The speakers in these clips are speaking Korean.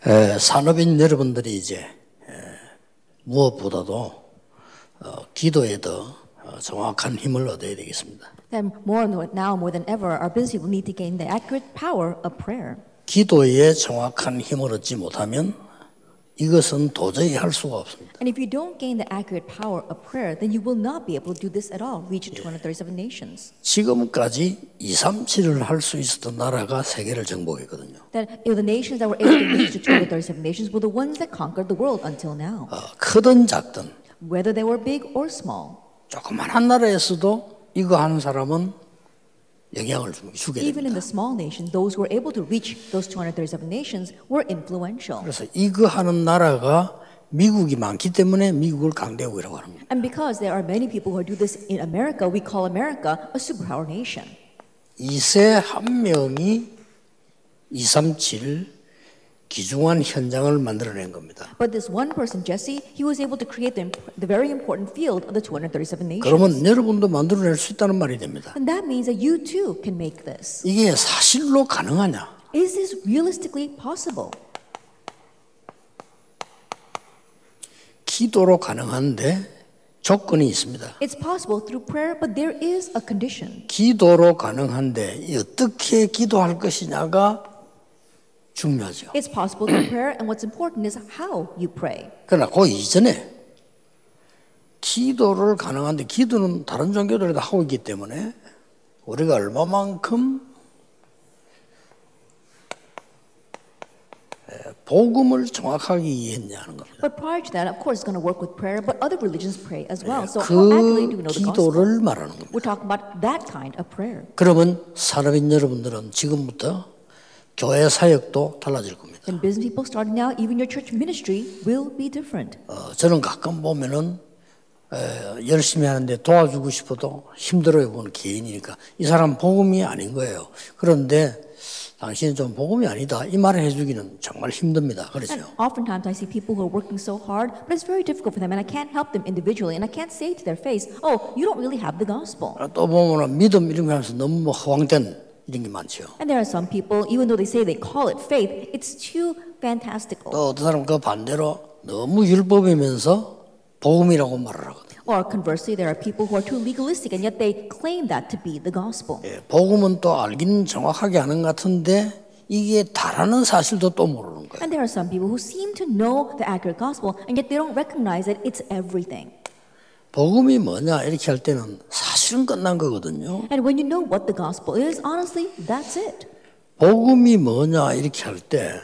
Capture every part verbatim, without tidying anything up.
에, 산업인 여러분들이 이제 에, 무엇보다도 어, 기도에 더 어, 정확한 힘을 얻어야 되겠습니다. Then more now more than ever, our business people need to gain the accurate power of prayer. 기도에 정확한 힘을 얻지 못하면 이것은 도저히 할 수가 없습니다. And if you don't gain the accurate power of prayer, then you will not be able to do this at all, reach two hundred thirty-seven nations. 지금까지 이삼칠을 할 수 있었던 나라가 세계를 정복했거든요. That the nations that were able to reach the two hundred thirty-seven nations were the ones that conquered the world until now. 어, 크든 작든 Whether they were big or small. 조그만한 나라에서도 이거 하는 사람은 영향을 주게 Even in 됩니다. the small nations, those who were able to reach those two hundred thirty-seven nations were influential. 그래서 이거 하는 나라가 미국이 많기 때문에 미국을 강대국이라고 하는 겁니다. And because there are many people who do this in America, we call America a superpower nation. 이세 한 명이 이삼칠 귀중한 현장을 만들어낸 겁니다. But this one person, Jesse, he was able to create the, the very important field of the two hundred thirty-seven nations. 그러면 여러분도 만들어낼 수 있다는 말이 됩니다. And that means that you too can make this. 이게 사실로 가능하냐? Is this realistically possible? 기도로 가능한데 조건이 있습니다. It's possible through prayer, but there is a condition. 기도로 가능한데 어떻게 기도할 것이냐가 중요하죠. It's possible through prayer, and what's important is how you pray. 그러나 그 이전에 기도를 가능한데 기도는 다른 종교들도 하고 있기 때문에 우리가 얼마만큼 복음을 정확하게 이해했냐는 겁니다. But prior to that, of course, it's going to work with prayer, but other religions pray as well. So how 그 accurately do we know the gospel? 기도를 말하는 겁니다. We're talking about that kind of prayer. 그러면 산업인 여러분들은 지금부터 교회 사역도 달라질 겁니다. And business people starting now, even your church ministry will be different. 어, 저는 가끔 보면은 에, 열심히 하는데 도와주고 싶어도 힘들어요. 그건 개인이니까. 이 사람 복음이 아닌 거예요. 그런데 당신은 좀 복음이 아니다. 이 말을 해주기는 정말 힘듭니다. 그렇죠? And oftentimes I see people who are working so hard, but it's very difficult for them, and I can't help them individually, and I can't say to their face, "Oh, you don't really have the gospel." 또 보면은 믿음 이런 거 하면서 너무 뭐 허황된 이런 게 많죠. And there are some people, even though they say they call it faith, it's too fantastical. 또 어떤 사람은 그 반대로 너무 율법이면서 복음이라고 말을 하거든요. Or conversely, there are people who are too legalistic, and yet they claim that to be the gospel. 예, 복음은 또 알기는 정확하게 아는 것 같은데 이게 다라는 사실도 또 모르는 거예요. And there are some people who seem to know the accurate gospel, and yet they don't recognize that it's everything. 복음이 뭐냐 이렇게 할 때는 사실은 끝난 거거든요. And when you know what the gospel is, honestly, that's it. 복음이 뭐냐 이렇게 할 때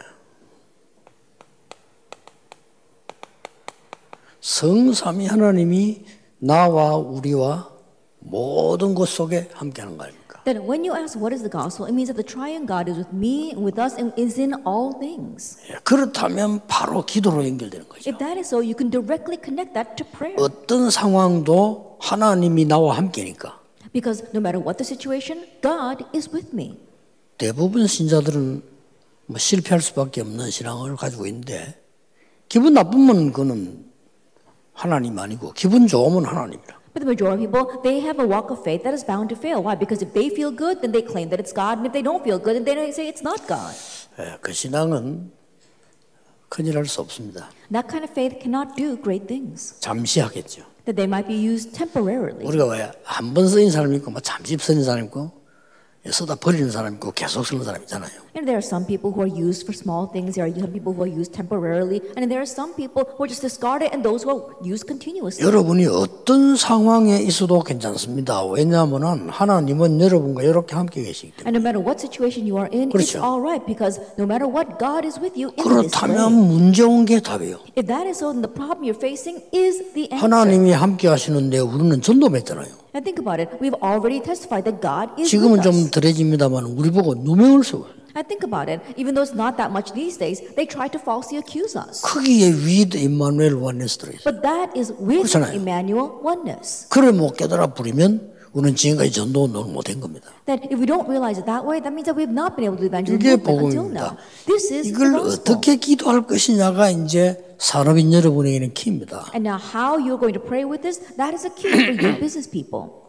성삼위 하나님이 나와 우리와 모든 것 속에 함께하는 거 아닙니까? That when you ask what is the gospel, it means that the triune God is with me and with us and is in all things. 예, 그렇다면 바로 기도로 연결되는 거죠. If that is so, you can directly connect that to prayer. 어떤 상황도 하나님이 나와 함께니까. Because no matter what the situation, God is with me. 대부분 신자들은 뭐 실패할 수밖에 없는 신앙을 가지고 있는데 기분 나쁘면 그는 하나님 아니고 기분 좋으면 하나님이라. But the majority of people, they have a walk of faith that is bound to fail. Why? Because if they feel good, then they claim that it's God. And if they don't feel good, then they say it's not God. 예, 그 신앙은 큰일 할 수 없습니다. That kind of faith cannot do great things. 잠시 하겠죠. That they might be used temporarily. 우리가 왜 한 번 쓰인 사람이 있고 뭐 잠시 쓰인 사람이 있고 쓰다 버리는 사람이 있고 계속 쓰는 사람이 있잖아요. And there are some people who are used for small things. There are some people who are used temporarily. And there are some people who are just discarded and those who are used continuously. 여러분이 어떤 상황에 있어도 괜찮습니다. 왜냐하면 하나님은 여러분과 이렇게 함께 계시기 때문에. And no matter what situation you are in, 그렇죠. it's all right because no matter what, God is with you in this 그렇다면 way. 문제 온 게 답이에요. If that is so, then the problem you're facing is the answer. 하나님이 함께 하시는데 우리는 전도했잖아요. And think about it. We've already testified that God is 지금은 with 좀 us. 덜해집니다만 우리 보고 누명을 쓰고 And think about it. Even though it's not that much these days, they try to falsely accuse us. 크기에 with Emmanuel oneness 들어있어요. But that is with 그렇잖아요. Emmanuel oneness. 그걸 못 깨달아 부리면 우리는 지금까지 전도 운동을 못한 겁니다. That if we don't realize it that way, that means that we have not been able to do evangelism 이게 until 복음입니다. now. This is the 이걸 gospel. 어떻게 기도할 것이냐가 이제 산업인 여러분에게는 키입니다. And now how you're going to pray with this, that is a key for you business people.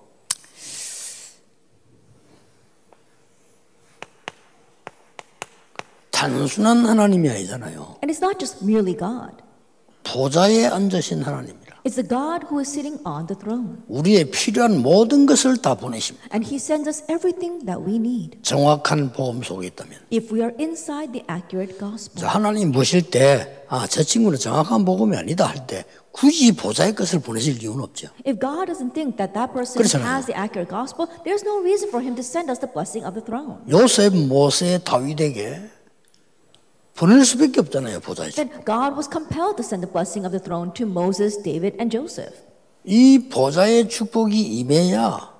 단순한 하나님이 아니잖아요. And it's not just merely God. 보좌에 앉으신 하나님이라. It's the God who is sitting on the throne. 우리의 필요한 모든 것을 다 보내십니다. And He sends us everything that we need. 정확한 복음 속에 있다면. If we are inside the accurate gospel. 하나님 보실 때, 아, 저 친구는 정확한 복음이 아니다 할 때 굳이 보좌의 것을 보내실 이유는 없죠. If God doesn't think that that person 그렇잖아요. has the accurate gospel, there's no reason for Him to send us the blessing of the throne. 요셉, 모세, 다윗에게 보낼 수밖에 없잖아요, 보좌에. Then God was compelled to send the blessing of the throne to Moses, David, and Joseph. 이 보좌의 축복이 임해야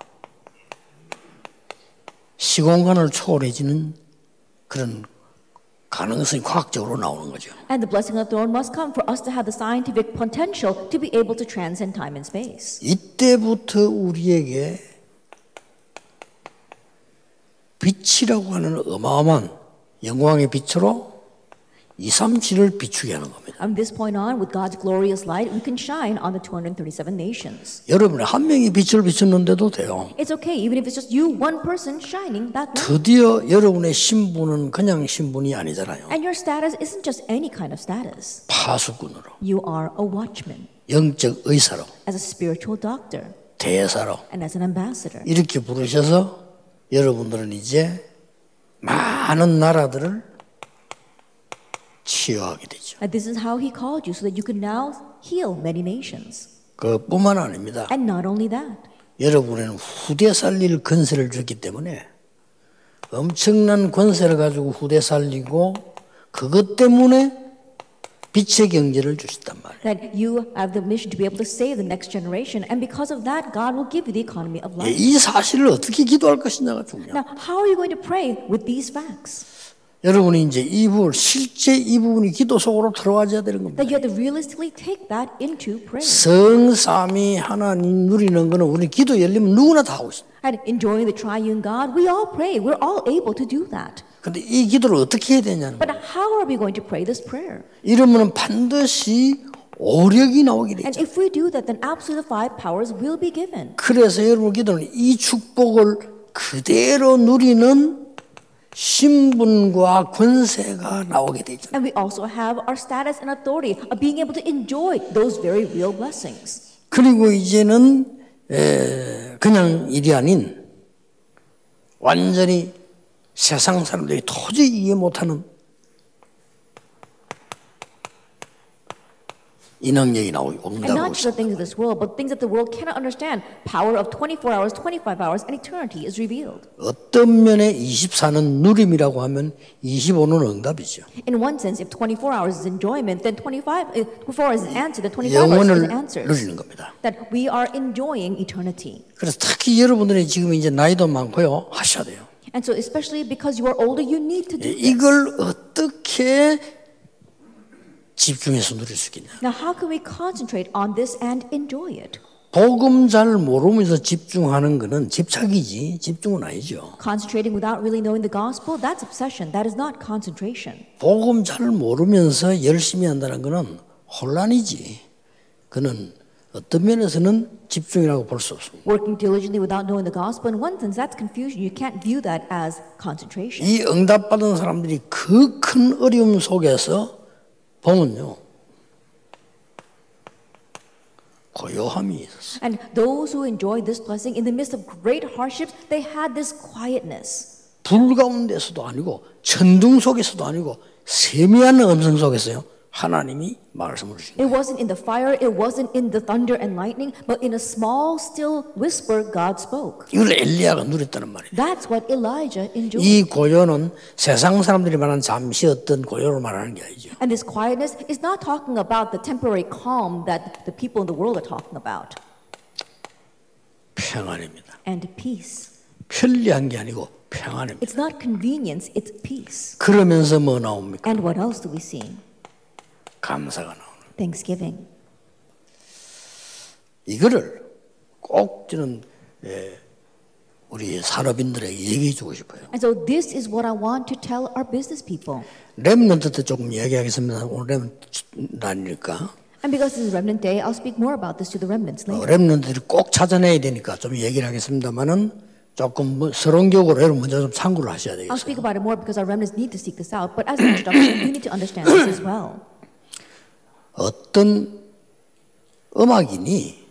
시공간을 초월해지는 그런 가능성이 과학적으로 나오는 거죠. And the blessing of the throne must come for us to have the scientific potential to be able to transcend time and space. 이때부터 우리에게 빛이라고 하는 어마어마한 영광의 빛으로 이삼칠을 비추게 하는 겁니다. From this point on, with God's glorious light, we can shine on the two hundred thirty-seven nations. 여러분이 한 명이 빛을 비추는데도 돼요. It's okay, even if it's just you, one person shining that light. 드디어 여러분의 신분은 그냥 신분이 아니잖아요. And your status isn't just any kind of status. 파수꾼으로, You are a watchman, 영적 의사로, as a spiritual doctor, 대사로 and as an ambassador. 이렇게 부르셔서 여러분들은 이제 많은 나라들을 치유하게 되죠. And this is how He called you, so that you can now heal many nations. 그뿐만 아닙니다. And not only that, 여러분에는 후대 살릴 권세를 줬기 때문에 엄청난 권세를 가지고 후대 살리고 그것 때문에 빛의 경제를 주셨단 말이에요. that you have the mission to be able to save the next generation, and because of that, God will give you the economy of life. 이 사실을 어떻게 기도할 것이냐가 중요해요. Now, how are you going to pray with these facts? 여러분이 이제 이 부분, 실제 이 부분이 기도 속으로 들어와줘야 되는 겁니다. That you have to realistically take that into prayer. 성삼위 하나님 누리는 거는 우리 기도 열리면 누구나 다 하고 있습니다. And enjoying the triune God, we all pray. We're all able to do that. 근데 이 기도를 어떻게 해야 되냐는 But 거예요. how are we going to pray this prayer? 이러면 반드시 오력이 나오게 And 되죠. if we do that, then absolutely the five powers will be given. 그래서 여러분 기도는 이 축복을 그대로 누리는 신분과 권세가 나오게 되죠. And we also have our status and authority of being able to enjoy those very real blessings. 그리고 이제는 에, 그냥 일이 아닌 완전히 세상 사람들이 도저히 이해 못하는 이 능력이 나오고 And 온다고 not just the 있습니다. things of this world, but things that the world cannot understand. Power of twenty-four hours, twenty-five hours, and eternity is revealed. 어떤 면에 이십사는 누림이라고 하면 이십오는 응답이죠. In one sense, if twenty-four hours is enjoyment, then twenty-five, uh, twenty-four is answer, then twenty-five hours 영원을 is answers. 누리는 겁니다. That we are enjoying eternity. 그래서 특히 여러분들이 지금 이제 나이도 많고요 하셔야 돼요. And so, especially because you are older, you need to do this. 이걸 어떻게 집중해서 누릴 수 있겠냐? Now, how can we concentrate on this and enjoy it? 복음 잘 모르면서 집중하는 거는 집착이지 집중은 아니죠. Concentrating without really knowing the gospel, that's obsession. That is not concentration. 복음 잘 모르면서 열심히 한다는 거는 혼란이지. 그는 어떤 면에서는 집중이라고 볼 수 없습니다. Working diligently without knowing the gospel, in one sense, that's confusion. You can't view that as concentration. 이 응답받은 사람들이 그 큰 어려움 속에서 보면요 고요함이 있었어요. And those who enjoyed this blessing in the midst of great hardships, they had this quietness. 불 가운데서도 아니고 천둥 속에서도 아니고 세미한 음성 속에서요 하나님이 말씀을 주신 거예요. It wasn't in the fire, it wasn't in the thunder and lightning, but in a small, still whisper, God spoke. 이걸 엘리야가 누렸다는 말이에요. That's what Elijah enjoyed. 이 고요는 세상 사람들이 말하는 잠시 어떤 고요를 말하는 게 아니죠. And this quietness is not talking about the temporary calm that the people in the world are talking about. 평안입니다. And peace. 편리한 게 아니고 평안입니다. It's not convenience, it's peace. 그러면서 뭐 나옵니까? And what else do we see? 감사가 나오는. Thanksgiving. 이거를 꼭 저는 예, 우리 산업인들에게 얘기해 주고 싶어요. And so this is what I want to tell our business people. 렘넌트 때 조금 얘기하겠습니다. 오늘 렘넌트 아니니까. And because this is Remnant Day, I'll speak more about this to the remnants 어, later. 렘넌트들이 꼭 찾아내야 되니까 좀 얘기를 하겠습니다만은 조금 뭐 서론격으로 여러분 먼저 좀 참고를 하셔야 I'll speak 되겠어요. about it more because our remnants need to seek this out. But as an introduction, you need to understand this as well. 어떤 음악인이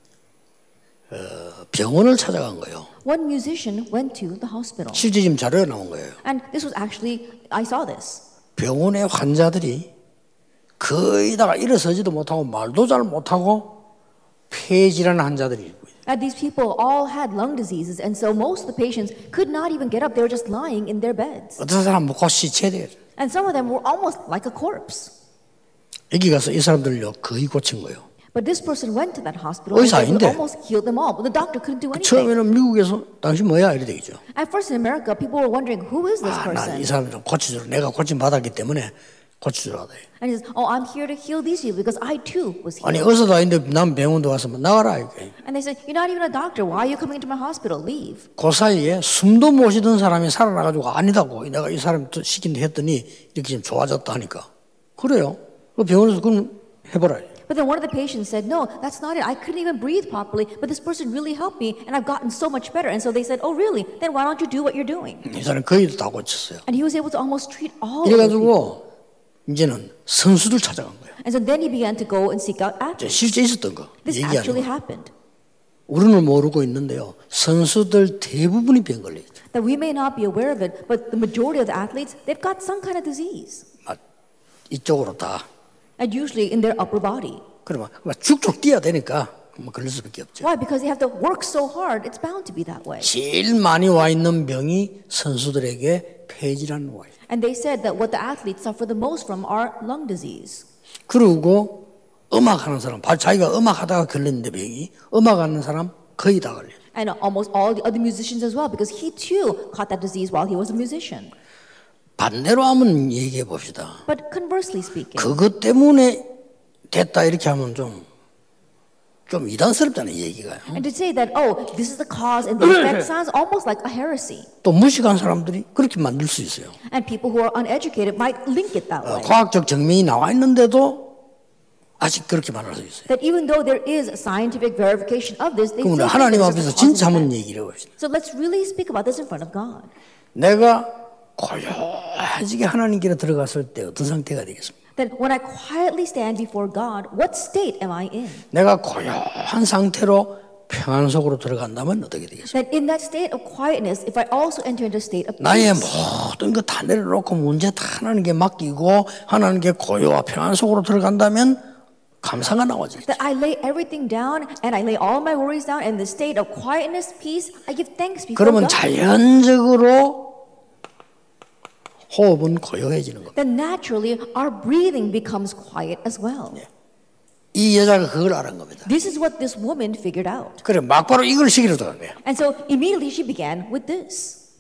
어, 병원을 찾아간 거예요. One musician went to the hospital. 실제 지금 자료가 나온 거예요. And this was actually, I saw this. 병원의 환자들이 거의 다가 일어서지도 못하고 말도 잘 못하고 폐질환 환자들이 있고 And these people all had lung diseases, and so most of the patients could not even get up. They were just lying in their beds. 어떤 사람 뭐 곧 시체돼. And some of them were almost like a corpse. 여기 가서 이 사람들요 거의 고친 거예요. But this person went to that hospital and 의사 they could 아닌데. almost heal them all. But the doctor couldn't do anything. 처음에는 미국에서 당신 뭐야 이래 되겠죠. At first in America, people were wondering, who is this 아, 난 이 person? 사람 좀 고쳐주라. 내가 고침 받았기 때문에 고쳐주라. And he says, oh, I'm here to heal these people because I too was 아니 healed. 의사도 아닌데 난 병원도 와서 뭐 나가라 이게. And they said, you're not even a doctor. Why are you coming into my hospital? Leave. 그 사이에 숨도 못 쉬던 사람이 살아나가지고 아니다고 내가 이 사람 시킨다 했더니 이렇게 좀 좋아졌다 하니까 그래요. 그 병원에서 그럼 해보라. But then one of the patients said, no, that's not it. I couldn't even breathe properly, but this person really helped me and I've gotten so much better. And so they said, oh, really? Then why don't you do what you're doing? 이 사람 거의 다 고쳤어요. And he was able to almost treat all of those people. 이래가지고 이제는 선수들 찾아간 거예요. And so then he began to go and seek out 이제 athletes. 실제 있었던 거 This 얘기 actually 아니고 happened. 우리는 모르고 있는데요. 선수들 대부분이 병 걸려요. That we may not be aware of it, but the majority of the athletes, they've got some kind of disease. 막 이쪽으로 다. And usually in their upper body. 그러면 막 쭉쭉 뛰어야 되니까 뭐 걸릴 수밖에 없죠. Why? Because they have to work so hard. It's bound to be that way. 제일 많이 와 있는 병이 선수들에게 폐질환 와 있어요. And they said that what the athletes suffer the most from are lung disease. 그리고 음악하는 사람, 자기가 음악하다가 걸렸는데 병이 음악하는 사람 거의 다 걸려요. And almost all the other musicians as well, because he too caught that disease while he was a musician. 반대로 한번 얘기해 봅시다. But conversely speaking, 그것 때문에 됐다 이렇게 하면 좀, 좀 이단스럽잖아요, 얘기가요. and to say that, oh, this is the cause and the effect sounds almost like a heresy. 또 무식한 사람들이 그렇게 만들 수 있어요. And people who are uneducated might link it that 어, way. 과학적 증명이 나와 있는데도 아직 그렇게 말할 수 있어요. That even though there is scientific verification of this, they 그럼 still 하나님 think 앞에서 this is 진짜 a cause and 한번 effect. 얘기를 해봅시다. So let's really speak about this in front of God. 내가 고요하게 하나님께로 들어갔을 때 어떤 상태가 되겠습니까? That when I quietly stand before God, what state am I in? 내가 고요한 상태로 평안 속으로 들어간다면 어떻게 되겠습니까? That in that state of quietness, if I also enter into a state of 나의 peace, 모든 것 다 내려놓고 문제 다 하나님께 맡기고 하나님께 고요와 평안 속으로 들어간다면 감사가 나오지. that I lay everything down and I lay all my worries down in the state of quietness, peace, I give thanks before 그러면 God. 자연적으로 호흡은 고요해지는 겁니다. Then naturally our breathing becomes quiet as well. 이 여자가 그걸 알은 겁니다. This is what this woman figured out. 그래 막바로 이걸 시키려 들어간 거예요. And so immediately she began with this.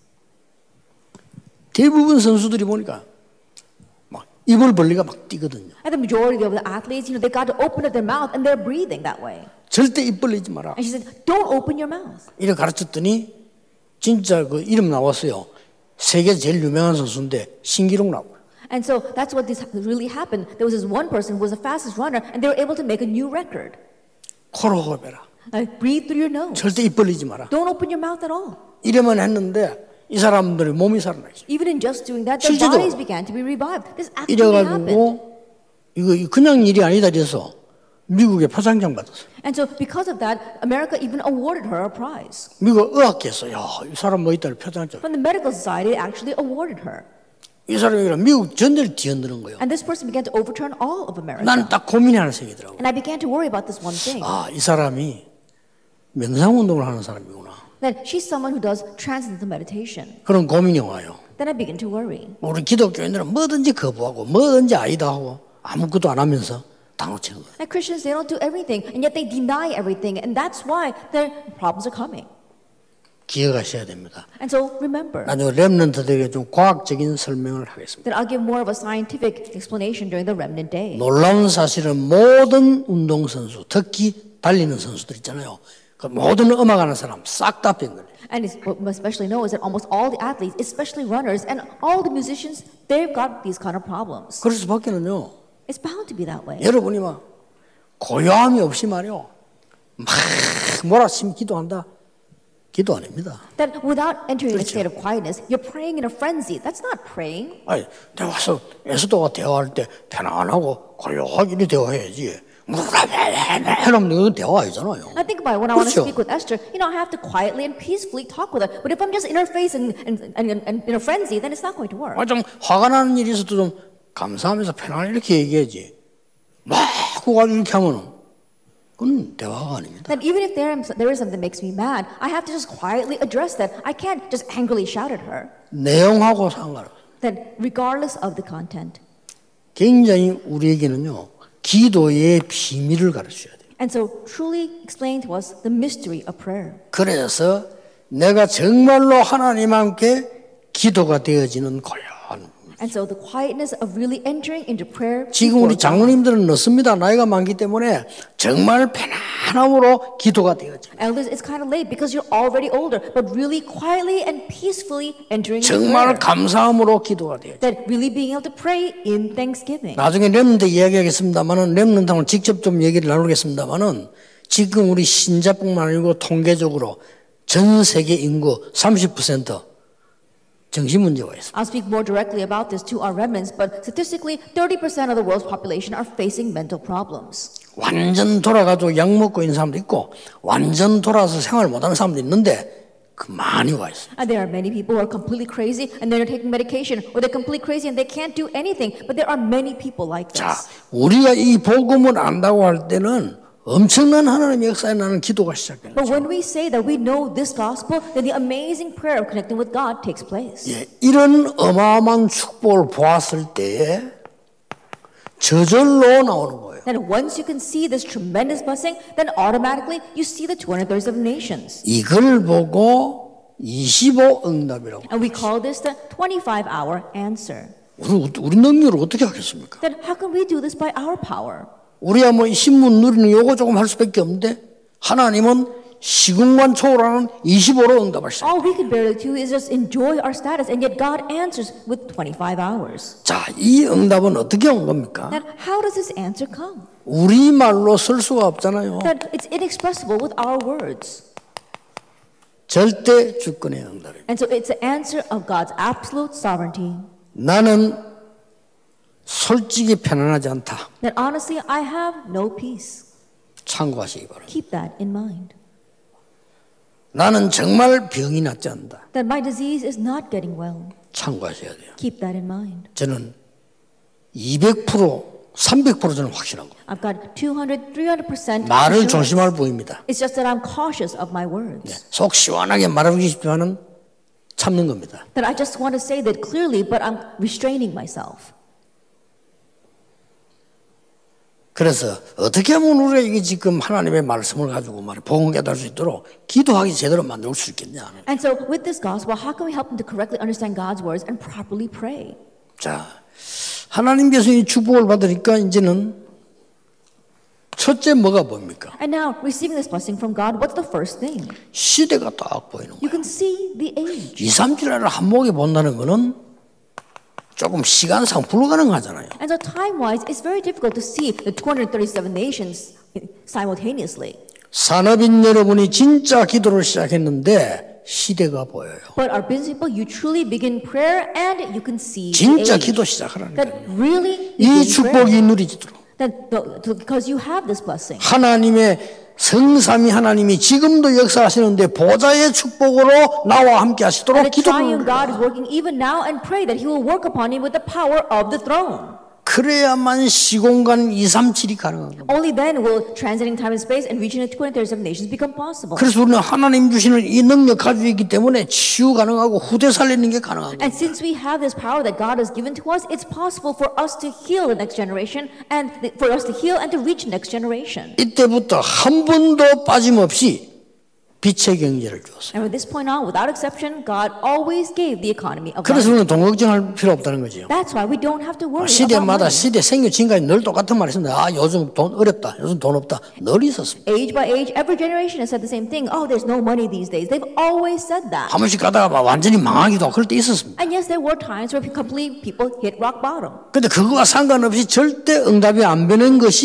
대부분 선수들이 보니까 막 입을 벌리가 막 뛰거든요. And the majority of the athletes, you know, they got to open up their mouth and they're breathing that way. 절대 입 벌리지 마라. And she said, don't open your mouth. 이렇게 가르쳤더니 진짜 그 이름 나왔어요. 세계 제일 유명한 선수인데 신기록 나오고. And so that's what this really happened. There was this one person who was the fastest runner and they were able to make a new record. 코로 호흡해라. Like, breathe through your nose. 절대 입 벌리지 마라. Don't open your mouth at all. 이래만 했는데 이 사람들의 몸이 살아나죠. Even in just doing that, their 실제로 bodies began to be revived. This actually happened. 이래가지고 이거 그냥 일이 아니다 그래서 미국에 표창장 받았어요. And so because of that, America even awarded her a prize. 미국 의학계에서 야이 사람 뭐 있다 표창장. From the medical society, they actually awarded her. 이 사람이 미국 전체를 뒤흔드는 거예요. And this person began to overturn all of America. 나는 딱 고민이 하나 생기더라고. And I began to worry about this one thing. 아, 이 사람이 명상 운동을 하는 사람이구나. That she's someone who does transcendental meditation. 그런 고민이 와요. Then I begin to worry. 우리 기독교인들은 뭐든지 거부하고 뭐든지 아니다 하고 아무것도 안 하면서 당혹치는 거예요. And Christians, they don't do everything, and yet they deny everything, and that's why their problems are coming. 기억하셔야 됩니다. And so remember 나중에 렘넌트들에게 좀 과학적인 설명을 하겠습니다. that I'll give more of a scientific explanation during the remnant day. 놀라운 사실은 모든 운동선수, 특히 달리는 선수들 있잖아요. 그 모든 음악하는 사람 싹 다 병 걸려요. And it's, what we must especially know is that almost all the athletes, especially runners, and all the musicians, they've got these kind of problems. 그럴 수밖에는요. It's bound to be that way. 여러분이 막 고요함이 없이 말이요. 막 몰아치면 기도한다. 기도 아닙니다. That without entering a 그렇죠. state of quietness, you're praying in a frenzy. That's not praying. 아니, 내가 와서 에스더가 대화할 때 편안하고 고요하게 대화해야지. 이러면 이건 대화 아니잖아요. I think about it, when I want to 그렇죠. speak with Esther, you know, I have to quietly and peacefully talk with her. But if I'm just in her face and, and, and, and in a frenzy, then it's not going to work. 아, 좀 화가 나는 일이 있어도 좀 감사하면서 편안하게 이렇게 얘기해야지. 막 그거 이렇게 하면은 그건 대화가 아닙니다. That even if there, am, there is something that makes me mad, I have to just quietly address that. I can't just angrily shout at her. 내용하고 상관없어요. That regardless of the content. 굉장히 우리에게는요, 기도의 비밀을 가르쳐야 돼요. And so truly explain to us the mystery of prayer. 그래서 내가 정말로 하나님 함께 기도가 되어지는 고요한. And so the quietness of really entering into prayer. 지금 우리 before God. 장로님들은 늦습니다. 나이가 많기 때문에 정말 편안함으로 기도가 되어져요. Elders, it's kind of late because you're already older, but really quietly and peacefully entering into 정말 prayer. 감사함으로 기도가 되어져요. That really being able to pray in thanksgiving. 나중에 렘넌트 이야기하겠습니다만은 렘넌트하고 직접 좀 얘기를 나누겠습니다만은 지금 우리 신자뿐만 아니고 통계적으로 전 세계 인구 삼십 퍼센트 정신 문제가 있습니다. I'll speak more directly about this to our remnants, but statistically, thirty percent of the world's population are facing mental problems. 완전 돌아가도 약 먹고 있는 사람도 있고 완전 돌아서 생활 못하는 사람도 있는데 그 많이 와 있어요. And there are many people who are completely crazy and they're taking medication, or they're completely crazy and they can't do anything. But there are many people like 자, this. 우리가 이 복음을 안다고 할 때는 엄청난 하나님의 역사에 나는 기도가 시작되는 But 거죠. when we say that we know this gospel, then the amazing prayer of connecting with God takes place. 예, 이런 어마어마한 축복을 보았을 때에 저절로 나오는 거예요. Then once you can see this tremendous blessing, then automatically you see the two hundred thirty-seven nations. 이걸 보고 이십오 응답이라고. And we call this the twenty-five hour answer. 우리, 우리 능력을 어떻게 하겠습니까? Then how can we do this by our power? 우리야 뭐 신문 누리는 요거 조금 할 수밖에 없는데 하나님은 시공간 초월하는 이십오로 응답하시죠. All we can barely do is just enjoy our status, and yet God answers with twenty-five hours. 자, 이 응답은 어떻게 온 겁니까? Then how does this answer come? 우리말로 쓸 수가 없잖아요. That it's inexpressible with our words. 절대 주권의 응답입니다. And so it's an answer of God's absolute sovereignty. 나는 솔직히 편안하지 않다. That honestly, I have no peace. 참고하시기 바랍니다. Keep that in mind. 나는 정말 병이 낫지 않는다. That my disease is not getting well. 참고하셔야 돼요. Keep that in mind. 저는 이백 퍼센트, 삼백 퍼센트 저는 확신한 거예요. I've got two hundred, three hundred percent 말을 assurance. 조심할 부입니다. It's just that I'm cautious of my words. 속 시원하게 말하고 싶지만은 참는 겁니다. That I just want to say that clearly, but I'm restraining myself. 그래서 어떻게 하면 우리가 이게 지금 하나님의 말씀을 가지고 말이 복음 깨달을 수 있도록 기도하기 제대로 만들 수 있겠냐. And so with this gospel, how can we help them to correctly understand God's words and properly pray? 자, 하나님께서 이 축복을 받으니까 이제는 첫째 뭐가 뭡니까? And now, receiving this blessing from God, what's the first thing? 시대가 딱 보이는 You 거예요. can see the age. 이, 삼 주일을 한목에 본다는 거는 조금 시간상 불가능하잖아요. And so time-wise, it's very difficult to see the two hundred thirty-seven nations simultaneously. 산업인 여러분이 진짜 기도를 시작했는데 시대가 보여요. But our business people, you truly begin prayer and you can see the 진짜 age. 기도 시작하라는 That 거예요. really 이 begin 축복이 prayer. 누리지도록. That the, because you have this blessing. 하나님의 성삼위 하나님이 지금도 역사하시는데 보좌의 축복으로 나와 함께 And 하시도록 the triune 기도를 God is working even now and pray that He will work upon him with the power of the throne. 그래야만 시공간 이백삼십칠이 가능한 겁니다. Only then will transiting time and space and reaching the two hundred thirty-seven nations become possible. 그래서 우리는 하나님 주시는 이 능력 가지고 있기 때문에 치유 가능하고 후대 살리는 게 가능한 And 겁니다. since we have this power that God has given to us, it's possible for us to heal the next generation and the, for us to heal and to reach the next generation. 이때부터 한 번도 빠짐없이 빛의 경제를 주었어요. And from this point on, without exception, God always gave the economy of 그래서 life. 우리는 돈 걱정할 필요 없다는 거죠. That's why we don't have to worry about 시대마다 money. 시대 생겨 지금까지 늘 똑같은 말이 있습니다. 아 요즘 돈 어렵다. 요즘 돈 없다. 늘 있었습니다. Age by age, every generation has said the same thing. Oh, there's no money these days. They've always said that. 한 번씩 가다가 막 완전히 망하기도 하고 그럴 때 있었습니다. And yes, there were times where complete people hit rock bottom. 근데 그거와 상관없이 절대 응답이 안 되는 것이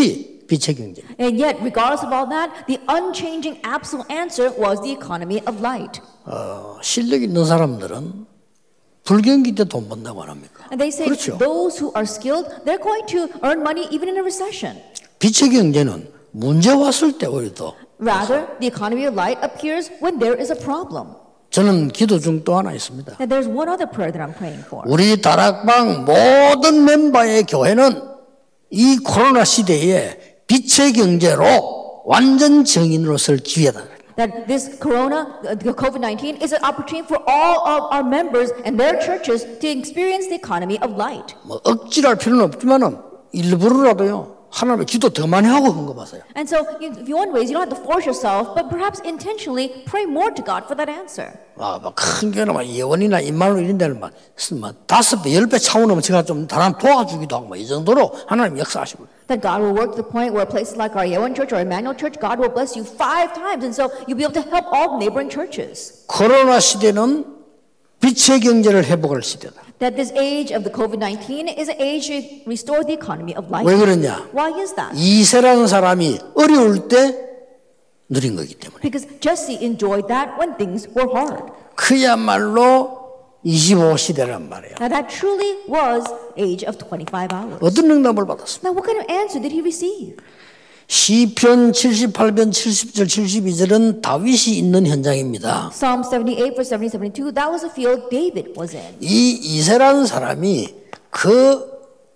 빛의 경제. And yet, regardless of all that, the unchanging absolute answer was the economy of light. 어, 실력 있는 사람들은 불경기 때 돈 번다고 안 합니까? And they say 그렇죠. those who are skilled, they're going to earn money even in a recession. 빛의 경제는 문제 왔을 때 오히려 더. Rather, the economy of light appears when there is a problem. 저는 기도 중 또 하나 있습니다. And there's one other prayer that I'm praying for. 우리 다락방 모든 멤버의 교회는 이 코로나 시대에 빛의 경제로 완전 증인으로 설 기회다. That this corona, the covid nineteen, is an opportunity for all of our members and their churches to experience the economy of light. 뭐 억지할 필요는 없지만은 일부러라도요. 하나님의 기도 더 많이 하고 그런 거 봤어요. And so, if you want ways, you don't have to force yourself, but perhaps intentionally pray more to God for that answer. 아, 막 큰 교회는 막 예원이나 임마누엘 이런 데는 막, 막 다섯 배, 열 배 차원으로 제가 좀 다른 도와주기도 하고 뭐 이 정도로 하나님 역사하시고. That God will work to the point where places like our Yeowon Church or Emmanuel Church, God will bless you five times, and so you'll be able to help all neighboring churches. 코로나 시대는 빛의 경제를 회복할 시대다. That this age of the covid nineteen is an age to restore the economy of life. 왜 그러냐? Why is that? 이세라는 사람이 어려울 때 누린 거기 때문에. Because Jesse enjoyed that when things were hard. 그야말로 이십오 시대란 말이에요. Now that truly was age of twenty-five hours. 어떤 응답을 받았습니까? Now what kind of answer did he receive? 시편 칠십팔 편 칠십 절 칠십이 절은 다윗이 있는 현장입니다. Psalm seventy-eight, verse seventy, seventy-two, that was a field David was in. 이 이세라는 사람이 그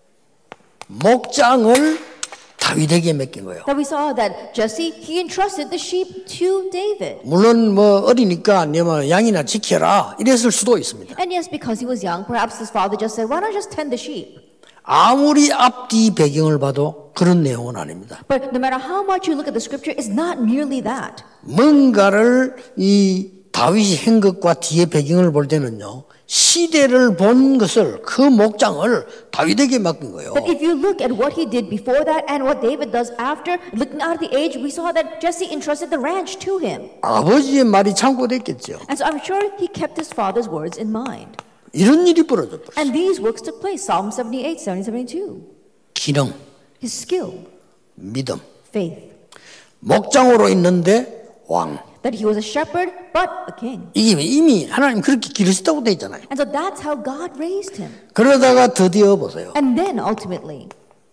목장을 다윗에게 맡긴 거예요. That we saw that Jesse, he entrusted the sheep to David. 물론 뭐 어리니까 뭐 양이나 지켜라 이랬을 수도 있습니다. And yes, because he was young, perhaps his father just said, why not just tend the sheep? 아무리 앞뒤 배경을 봐도 그런 내용은 아닙니다. But no matter how much you look at the scripture, it's not merely that. 뭔가를 이 다윗이 한 것과 뒤에 배경을 볼 때는요. 시대를 본 것을 그 목장을 다윗에게 맡긴 거예요. But if you look at what he did before that and what David does after, looking out of the age, we saw that Jesse entrusted the ranch to him. 아버지의 말이 참고됐겠죠. And so I'm sure he kept his father's words in mind. 이런 일이 벌어졌어요. And these works took place, Psalm seventy-eight, seventy, seventy-two. 기능, His skill, 믿음. faith, 목장으로 있는데 왕. that he was a shepherd but a king. 이게 이미 하나님 그렇게 기르셨다고 돼 있잖아요. And so that's how God raised him. 그러다가 드디어 보세요. And then ultimately,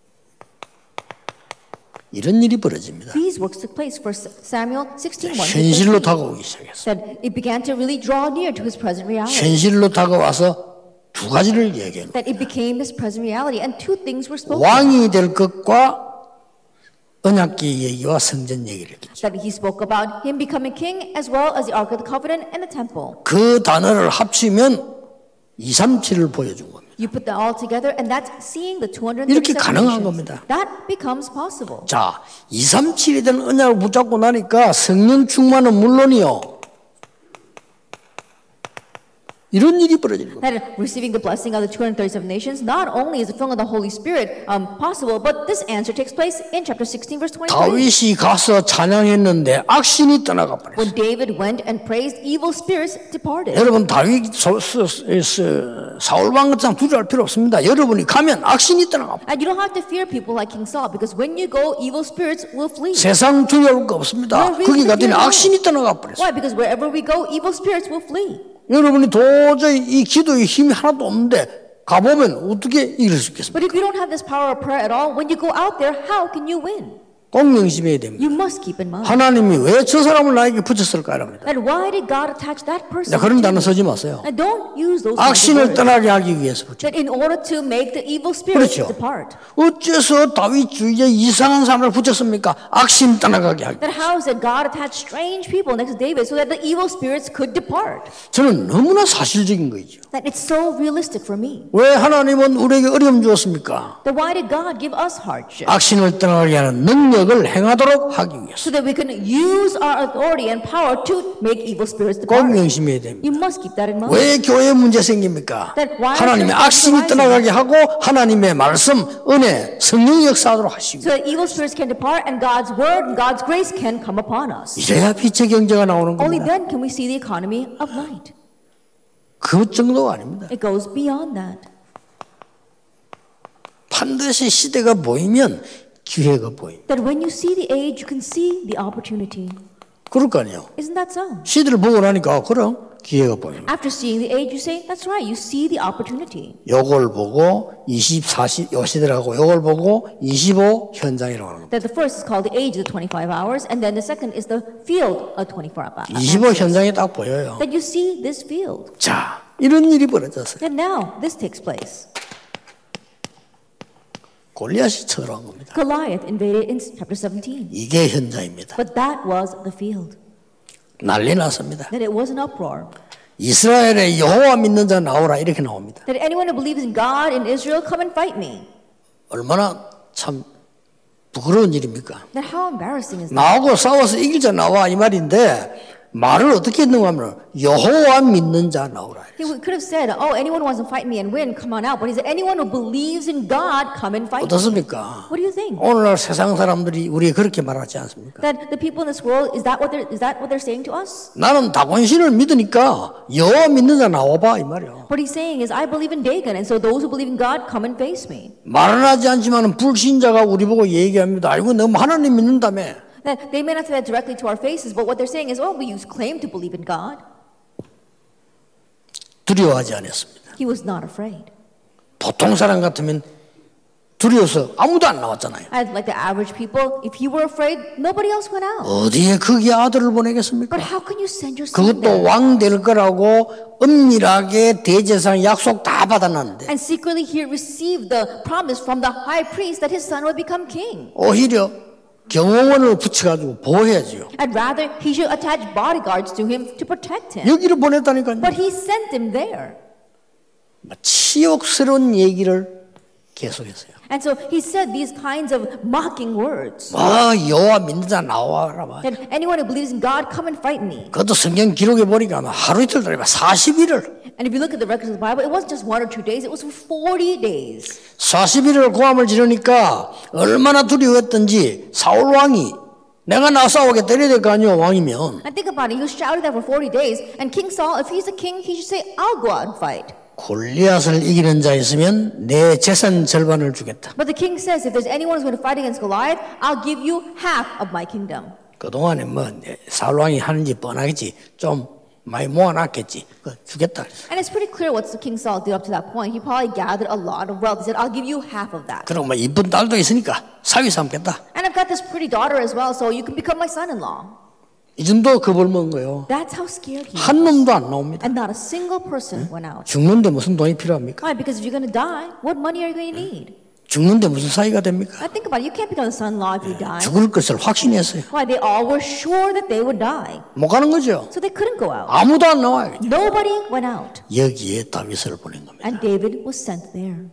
이런 일이 벌어집니다. these works took place for Samuel sixteen, one. 현실로 다가오기 시작했어요. That it began to really draw near to his present reality. 현실로 다가와서 두 가지를 얘기해요. That it became his present reality, and two things were spoken. 왕이 될 것과 언약궤 얘기와 성전 얘기를 했죠. That he spoke about him becoming king as well as the Ark of the Covenant and the temple. 그 단어를 합치면 이백삼십칠을 보여준 겁니다. You put that all together, and that's seeing the two hundred 이렇게 thirty-seven 가능한 nations. 겁니다. That becomes possible. 자, 이백삼십칠이 된 언약을 붙잡고 나니까 성령 충만은 물론이요. 이런 일이 벌어지는 겁니다. That receiving the blessing of the two hundred thirty-seven nations, not only is the filling of the Holy Spirit um, possible, but this answer takes place in chapter sixteen, verse twenty-three. 다윗이 가서 찬양했는데 악신이 떠나가 버렸어요. When David went and praised, evil spirits departed. 여러분 다윗 사울 왕같이 두려워할 필요 없습니다. 여러분이 가면 악신이 떠나가 버려요. And you don't have to fear people like King Saul, because when you go, evil spirits will flee. 세상 두려울 거 없습니다. 거기 갔더니 악신이 떠나가 버렸어요. Why? Because wherever we go, evil spirits will flee. 여러분이 도저히 이 기도에 힘이 하나도 없는데 가보면 어떻게 이길 수 있겠습니까? But if you don't have this power of prayer at all, when you go out there, how can you win? 꼭 명심해야 됩니다. You must keep in mind. 하나님이 왜 저 사람을 나에게 붙였을까 합니다. And why did God attach that person? 자, 그런 to 단어 you? 쓰지 마세요. And don't use those kinds of 악신을 words. 떠나게 하기 위해서 붙였어요. That in order to make the evil spirits 그렇죠. depart. 어째서 다윗 주위에 이상한 사람을 붙였습니까? 악신 떠나가게 하기. That how is it God attached strange people next to David so that the evil spirits could depart? 저는 너무나 사실적인 거죠. That it's so realistic for me. 왜 하나님은 우리에게 어려움 주었습니까? That why did God give us hardship? 악신을 떠나게 하는 능력을 행하도록 하기 위해서. So that we can use our authority and power to make evil spirits 꼭 depart. 명심해야 됩니다. You must keep that in mind. 왜 교회에 문제 생깁니까? That why 하나님의 church 악신이 arises? 떠나가게 하고 하나님의 말씀, 은혜, 성령 역사하도록 하시고 So that evil spirits can depart and God's word and God's grace can come upon us. 이래야 빛의 경제가 나오는 Only 겁니다. then can we see the economy of light. 그 정도가 아닙니다. It goes beyond that. 반드시 시대가 보이면 기회가 보입니다. That when you see the age, you can see the opportunity. 그럴 거 아니에요. Isn't that so? 시대를 보고 나니까 그럼 기회가 보입니다. After seeing the age, you say, that's right, you see the opportunity. 요걸 보고 이십, 사십 요 시대라고 요걸 보고 이십오 현장이라고 하는 겁니다. That the first is called the age of the twenty-five hours, and then the second is the field of twenty-four hours. 이십오 현장이 딱 보여요. That you see this field. 자, 이런 일이 벌어졌어요. And now this takes place. 골리앗이 쳐들어간 겁니다. Goliath invaded in chapter seventeen. 이게 현장입니다. But that was the field. 난리 났습니다. That it was an uproar. 이스라엘의 여호와 믿는 자 나오라 이렇게 나옵니다. That anyone who believes in God in Israel, come and fight me. 얼마나 참 부끄러운 일입니까? That how embarrassing is that? 나하고 싸워서 이길 자 나와 이 말인데 말을 어떻게 했는가 하면 여호와 믿는 자 나오라. He could have said, oh, anyone who wants to fight me and win, come on out. But he said, anyone who believes in God, come and fight me. 어떻습니까? What do you think? 오늘날 세상 사람들이 우리에 그렇게 말하지 않습니까? That the people in this world, is that what they're, is that what they're saying to us? 나는 다곤신을 믿으니까 여호와 믿는 자 나와봐 이 말이야. What he's saying is, I believe in Dagon, and so those who believe in God, come and face me. 말은 하지 않지만 불신자가 우리 보고 얘기합니다. 아이고 너무 하나님 믿는다며. That they may not say that directly to our faces, but what they're saying is, oh, we use claim to believe in God. 두려워하지 않았습니다. He was not afraid. 보통 사람 같으면 두려워서 아무도 안 나왔잖아요. And like the average people, if you were afraid, nobody else went out. 어디에 거기에 아들을 보내겠습니까? But how can you send your son 그것도 there? 왕 될 거라고 은밀하게 대제사장 약속 다 받아놨는데 And secretly he received the promise from the high priest that his son would become king. 오히려 경호원을 붙여가지고 보호해야죠. And rather, he should attach bodyguards to him to protect him. 여기를 보냈다니까요. But he sent him there. 치욕스러운 얘기를 계속했어요. And so he said these kinds of mocking words. 와 여호와 믿는 자 나와라 봐. That anyone who believes in God, come and fight me. 그것도 성경 기록에 보니까 아마 하루 이틀 달에 사십 일을 And if you look at the records of the Bible, it wasn't just one or two days, it was for forty days. 사십 일을 고함을 지르니까 얼마나 두려웠던지 사울 왕이 내가 나 싸우겠다 이래야 될 거 아니에요 왕이면. And think about it, he was shouting that for forty days, and King Saul, if he's a king, he should say, I'll go out and fight. 골리앗을 이기는 자 있으면 내 재산 절반을 주겠다. But the king says, if there's anyone who's going to fight against Goliath, I'll give you half of my kingdom. 그동안에 뭐 사울 왕이 하는지 뻔하겠지. 좀 많이 모아놨겠지. 그 주겠다. And it's pretty clear what King Saul did up to that point. He probably gathered a lot of wealth. He said, I'll give you half of that. 그리고 뭐 이쁜 딸도 있으니까 사위 삼겠다. And I've got this pretty daughter as well, so you can become my son-in-law. 이 정도 겁을 먹은 거예요. That's how scared he 한 was. 놈도 안 나옵니다. And not a single person went out. 죽는데 무슨 돈이 필요합니까? Why? Because if you're going to die, what money are you going to need? 죽는데 무슨 사위가 됩니까? I think about it. You can't become the son-in-law if you die. 죽을 것을 확신했어요. Why? They all were sure that they would die. 못 가는 거죠. So they couldn't go out. 아무도 안 나와요. Nobody went out. 여기에 다윗을 보낸 겁니다. And David was sent there.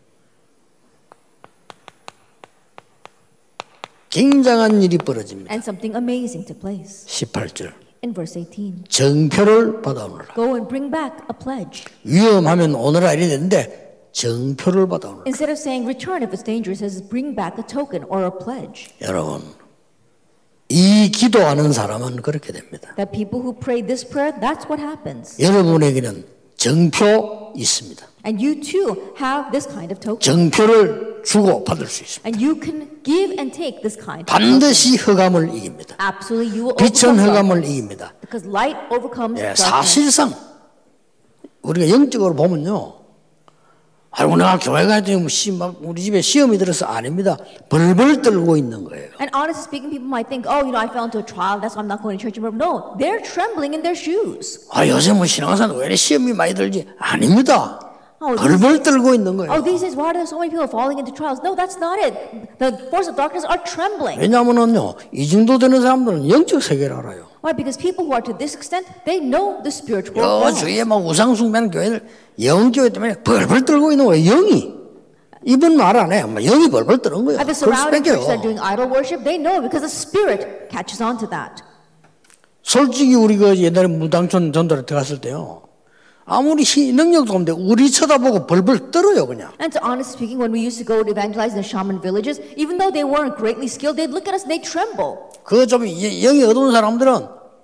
굉장한 일이 벌어집니다. And something amazing took place. 십팔 절. In verse eighteen. 정표를 받아오너라. Go and bring back a pledge. 위험하면 오너라 이래 되는데 정표를 받아오너라. Instead of saying return if it's dangerous, it says bring back a token or a pledge. 여러분 이 기도하는 사람은 그렇게 됩니다. That people who pray this prayer, that's what happens. 여러분에게는 정표 있습니다. And you too have this kind of token. 정표를 주고 받을 수 있습니다. And you can give and take this kind of token. 반드시 흑암을 이깁니다. Absolutely, you will 빛은 overcome 흑암을 darkness. 이깁니다. Because light overcomes 예, darkness. 사실상 우리가 영적으로 보면요. 아이고 내가 교회 가야 되면 막 우리 집에 시험이 들어서 아닙니다. 벌벌 떨고 있는 거예요. And honestly speaking, people might think, oh, you know, I fell into a trial, that's why I'm not going to church anymore. No, they're trembling in their shoes. 아 요새 뭐 신앙생활 왜 이렇게 시험이 많이 들지? 아닙니다. Oh, 벌벌 떨고 있는 거예요. Oh, these days, why are there so many people falling into trials? No, that's not it. The forces of darkness are trembling. 왜냐하면요, 이 정도 되는 사람들은 영적 세계를 알아요. Why? Because people who are to this extent, they know the spiritual 요 world. 주위에 막 우상숭배하는 교회들 영교회 때문에 벌벌 떨고 있는 거예요. 영이. 이분 말 안 해. 영이 벌벌 떠는 거야. At the 그럴 surrounding 수밖에요. churches that are doing idol worship, they know because the spirit catches on to that. 솔직히 우리 그 옛날에 무당촌 전도를 들어갔을 때요. 아무리 능력도 없는데 우리 쳐다보고 벌벌 떨어요 그냥. And to honestly speaking, when we used to go to evangelize in the shaman villages, even though they weren't greatly skilled, they'd look at us and they'd tremble. 그 좀 영이 어두운 사람들은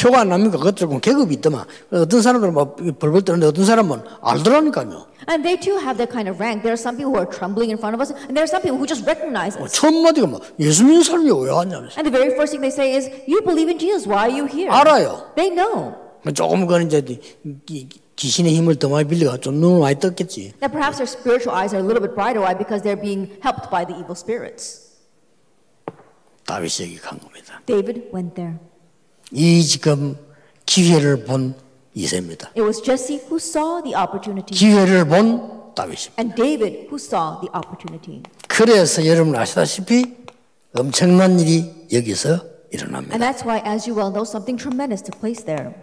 표가 안 납니까? 그것들 보면 계급이 있더만. 어떤 사람들은 막 벌벌 떠는데 어떤 사람은 알더라니까요. And they too have their kind of rank. There are some people who are trembling in front of us, and there are some people who just recognize us. 첫 마디가 뭐 예수 믿는 사람이 왜 왔냐면서. And the very first thing they say is, "You believe in Jesus. Why are you here?" 알아요. They know. 조금 그 이제 귀신의 힘을 더 많이 빌려가 좀 눈을 많이 떴겠지. That perhaps their spiritual eyes are a little bit brighter. Why? Because they're being helped by the evil spirits. 다윗이 여기 간 겁니다. David went there. 이 지금 기회를 본 이새입니다. It was Jesse who saw the opportunity, 기회를 본 다윗입니다. and David who saw the opportunity. 그래서 여러분 아시다시피 엄청난 일이 여기서 일어납니다. And that's why, as you well know, something tremendous took place there.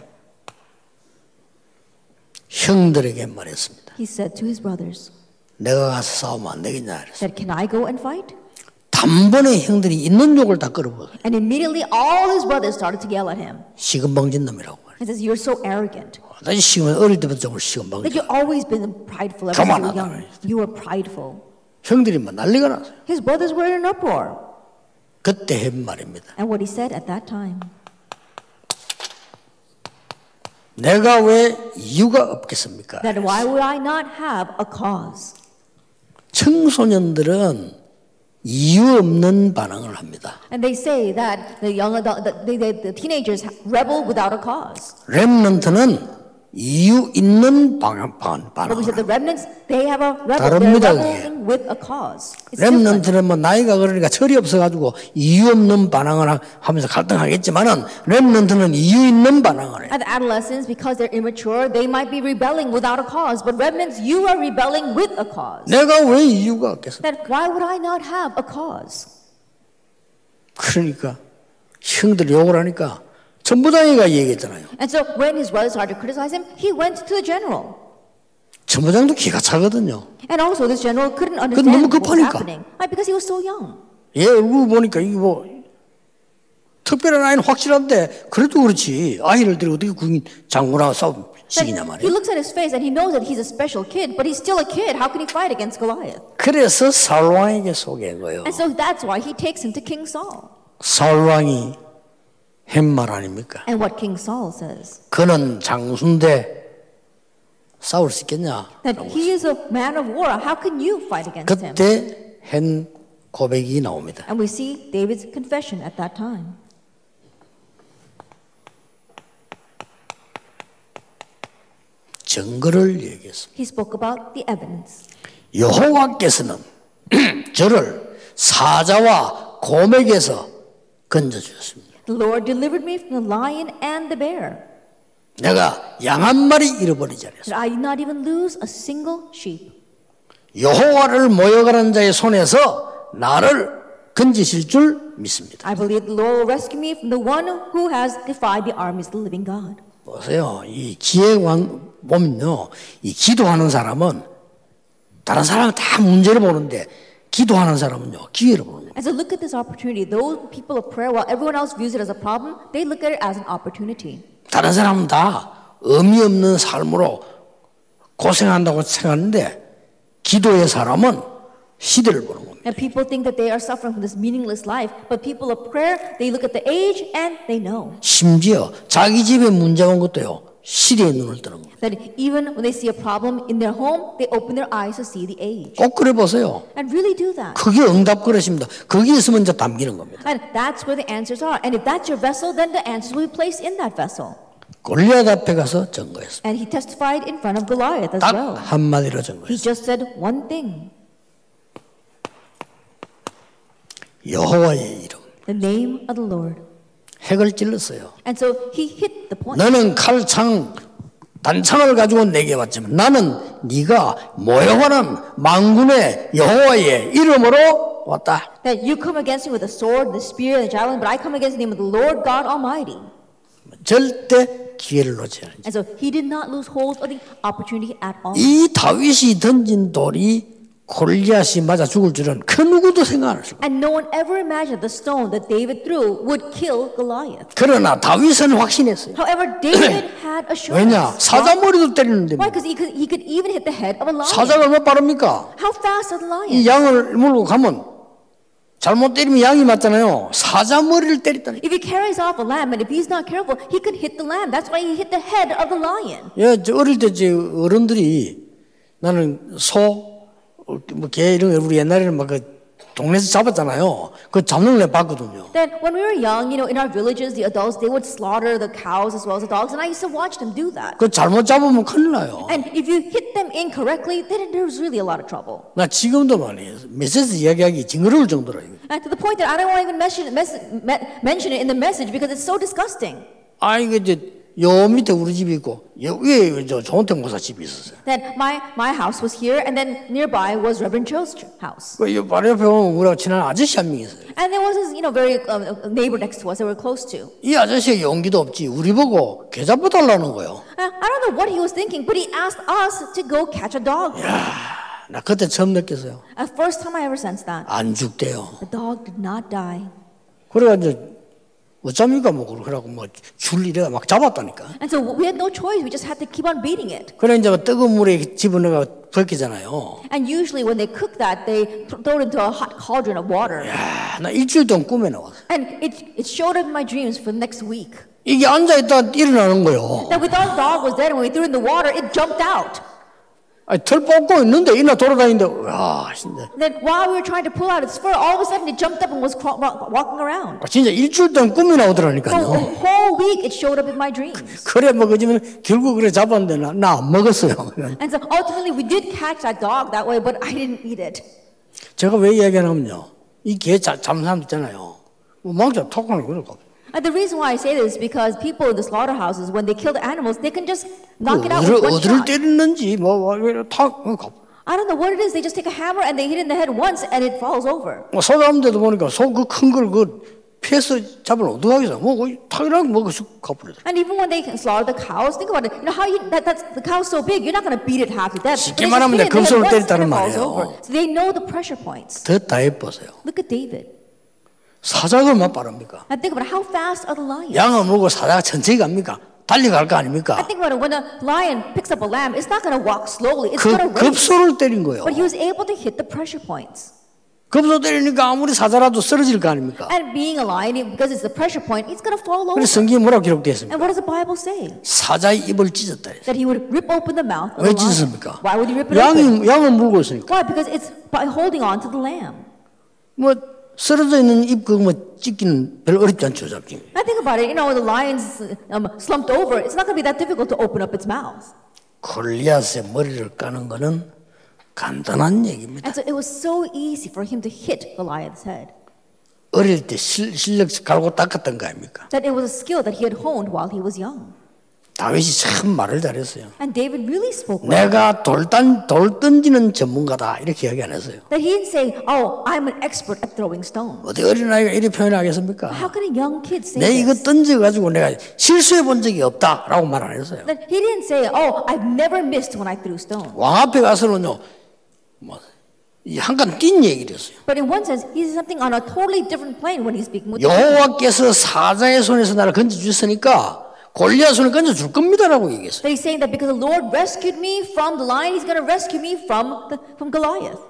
형들에게 말했습니다. He said to his brothers, 내가 가서 싸우면 안 되겠냐 그랬어요. said, "Can I go and fight?" 단번에 형들이 있는 욕을 다 끌어버려요. And immediately all his brothers started to yell at him. 시금방진 놈이라고 말해요. He says, "You're so arrogant. 나 시금 어릴 때부터 정말 That 시금방진. you've always been prideful ever since you were young. 교만하다. You were prideful." 형들이 막 난리가 났어요. His brothers were in an uproar. 그때 한 말입니다. And what he said at that time, 내가 왜 이유가 없겠습니까? that why would I not have a cause? 청소년들은 이유 없는 반응을 합니다. And they say that the young adult, the, the, the, the teenagers rebel without a cause. 렘넌트는 이유 있는 방향 반 But we said the 반응을. remnants, they have a rebel. 다릅니다, They're 그게. rebelling with a cause. It's different. 렘넌트는 뭐 나이가 그러니까 철이 없어가지고 이유 없는 반응을 하- 하면서 갈등하겠지만은 렘넌트는 이유 있는 반응을 해요. And the adolescents, because they're immature, they might be rebelling without a cause. But remnants, you are rebelling with a cause. 내가 왜 이유가 없겠어? That why would I not have a cause? 그러니까 형들 욕을 하니까 전부장이가 얘기했잖아요. And so when his brothers started to criticize him, he went to the general. 전부장도 기가 차거든요. And also this general couldn't 너무 understand what was 급하니까. happening. Why? Because he was so young. 얘 얼굴 보니까 이게 뭐 특별한 아이는 확실한데 그래도 그렇지 아이를 데리고 어떻게 군인 장군하고 싸움 시기냐 He 말이에요. looks at his face and he knows that he's a special kid, but he's still a kid. How can he fight against Goliath? 그래서 사울왕에게 소개한 거예요. And so that's why he takes him to King Saul. 사울왕이 한 말 아닙니까? And what King Saul says, 그는 장수인데 싸울 수 있겠냐? that he is a man of war. How can you fight against him? 그때 한 고백이 나옵니다. And we see David's confession at that time. 증거를 얘기했습니다. He spoke about the evidence. 여호와께서는 저를 사자와 곰에게서 건져주셨습니다. The Lord delivered me from the lion and the bear. 내가 양 한 마리 잃어버리지 않았어. That I did not even lose a single sheep. 여호와를 모여가는 자의 손에서 나를 건지실 줄 믿습니다. I believe the Lord will rescue me from the one who has defied the armies of the living God. 보세요. 이 기회왕 보면요. 이 기도하는 사람은 다른 사람은 다 문제를 보는데 기도하는 사람은요. 기회를 보는 거예요. And so look at this opportunity. Those people of prayer, while everyone else views it as a problem, they look at it as an opportunity. 다른 사람은 다 의미 없는 삶으로 고생한다고 생각하는데 기도의 사람은 시대를 보는 겁니다. And people think that they are suffering from this meaningless life, but people of prayer, they look at the age and they know 심지어 자기 집에 문제가 온 것도요. 시대의 눈을 뜨는 겁니다. that even when they see a problem in their home, they open their eyes to see the age. 꼭 그래 보세요. And really do that. 그게 응답 그릇입니다. 거기에 있으면 이제 담기는 겁니다. And that's where the answers are. And if that's your vessel, then the answers will be placed in that vessel. 골리앗 앞에 가서 증거했습니다. And he testified in front of Goliath as 딱 well. 한마디로 He 증거했습니다. just said one thing, 여호와의 이름. the name of the Lord. 핵을 찔렀어요. And so he hit the point. 너는 칼창 단창을 가지고 내게 왔지만 나는 네가 모여가는 만군의 여호와의 이름으로 왔다. That you come against me with the sword, the spear, the javelin, but I come against the name of the Lord God Almighty. 절대 기회를 놓지 않았죠. And so he did not lose hold of the opportunity at all. 이 다윗이 던진 돌이 골리앗이 맞아 죽을 줄은 그 누구도 생각 안 했어요. And no one ever imagined the stone that David threw would kill Goliath. 그러나 다윗은 확신했어요. However, David had assurance. 왜냐? 사자 머리도 때리는데 Why? Because he could, he could even hit the head of a lion. 사자가 얼마나 빠릅니까? How fast are the 이 lions? 양을 물고 가면 잘못 때리면 양이 맞잖아요. 사자 머리를 때렸다니. If he carries off a lamb and if he's not careful, he could hit the lamb. That's why he hit the head of the lion. 예, 저 어릴 때 제 어른들이 나는 소, 뭐 개 이런 거 우리 옛날에는 막 그 동네에서 잡았잖아요. 그 잡는 걸 봤거든요. Then when we were young, you know, in our villages, the adults, they would slaughter the cows as well as the dogs, and I used to watch them do that. 그 잘못 잡으면 큰일 나요. And if you hit them incorrectly, then there's really a lot of trouble. 나 지금도 말이에요. 메시지 이야기하기 징그러울 정도로. And to the point that I don't want to even mention, mes- me- mention it in the message because it's so disgusting. 아, 이게 이제 요 밑에 우리 집이 있고 요 위에 저 조은택 목사 집이 있었어요. Then my, my house was here, and then nearby was Reverend Cho's house. 그 바로 옆에 보면 우리가 친한 아저씨 한 명 있어요. And there was this, you know, very uh, neighbor next to us that we're close to. 이 아저씨의 용기도 없지. 우리 보고 개 잡아달라는 거예요. Uh, I don't know what he was thinking, but he asked us to go catch a dog. 야, 나 그때 처음 느꼈어요. The first time I ever sensed that. 안 죽대요. The dog did not die. 그래가 이제 어쩝니까 뭐 그러고 뭐 줄 이래가 막 잡았다니까. And so we had no choice. We just had to keep on beating it. 그래 이제 뜨거운 물에 집어넣어가 벗기잖아요. And usually when they cook that, they throw it into a hot cauldron of water. 야, 나 일주일 동안 꿈에 나왔어. And it, it showed up in my dreams for the next week. 이게 앉아 있다 일어나는 거요. That we thought the dog was dead, and when we threw it in the water, it jumped out. 아니, 털 뽑고 있는데 이나 돌아다니는데 와 진짜. Then while we were trying to pull out its fur, all of a sudden it jumped up and was craw- walking around. 아, 진짜 일주일 동안 꿈이 For a 나오더라니까요. whole week, it showed up in my dreams. 그래 먹어지면 결국 그래 잡았는데 나 안 먹었어요. And so ultimately, we did catch that dog that way, but I didn't eat it. 제가 왜 이야기하냐면요. 이 개 잡는 사람 있잖아요. 뭐 망자 톡하는 거죠. And the reason why I say this is because people in the slaughterhouses, when they kill the animals, they can just knock it out 어디를, with one 어디를 shot. 때렸는지 뭐탁 I don't know what it is. They just take a hammer and they hit it in the head once, and it falls over. 소 잡는데도 보니까 소 그 큰 걸 그 피해서 잡으면 어떡하겠어. 뭐 탁이랑 뭐그 가버리더라. And even when they slaughter the cows, think about it. You know how you that that's the cow's so big, you're not going to beat it half to death. 쉽게 They just 말하면 hit it in the 금손을 head once, 때렸다는 and it falls 말이에요. over. So they know the pressure points. 더 다해보세요. Look at David. 사자가 얼마나 빠릅니까? And think about it, how fast are the lions? 양을 물고 사자가 천천히 갑니까? 달려갈 거 I 아닙니까? think about it. When a lion picks up a lamb, it's not going to walk slowly. It's 그 going to race. 급소를 때린 거예요. But he was able to hit the pressure points. 급소 때리니까 아무리 사자라도 쓰러질 거 아닙니까? And being a lion, because it's the pressure point, it's going to fall over. 그래서 성경에 뭐라고 기록되어 있습니까? And what does the Bible say? 사자의 입을 찢었다. That he would rip open the mouth of 왜 the lion. 찢었습니까? Why would he rip it open? 양이 양을 물고 있으니까. Why? Because it's by holding on to the lamb. 뭐 쓰러져 있는 입 그거 뭐 찢기는 별 어렵지 않죠, 잡기. I think about it. You know, when the lion's um, slumped over, it's not going to be that difficult to open up its mouth. 골리앗의 머리를 까는 거는 간단한 얘기입니다. And so it was so easy for him to hit Goliath's head. 어릴 때 실, 실력 갈고 닦았던 거 아닙니까? That it was a skill that he had honed while he was young. 다윗이 참 말을 잘했어요. And David really spoke well. 내가 돌단 돌 던지는 전문가다 이렇게 이야기 안 했어요. That he didn't say, "Oh, I'm an expert at throwing stones." 어디 어린아이가 이렇게 표현하겠습니까? How can a young kid say 내 이거 this? 던져가지고 내가 실수해 본 적이 없다라고 말 안 했어요. That he didn't say, "Oh, I've never missed when I threw stones." 왕 앞에 가서는요, 뭐, 한칸 뛴 얘기를 했어요. But in one sense, he's something on a totally different plane when he's speaking with the 여호와께서 사자의 손에서 나를 건져주셨으니까 골리앗 손을 건져줄 겁니다라고 얘기했어요. That he's saying that because the Lord rescued me from the lion, he's going to rescue me from the, from Goliath.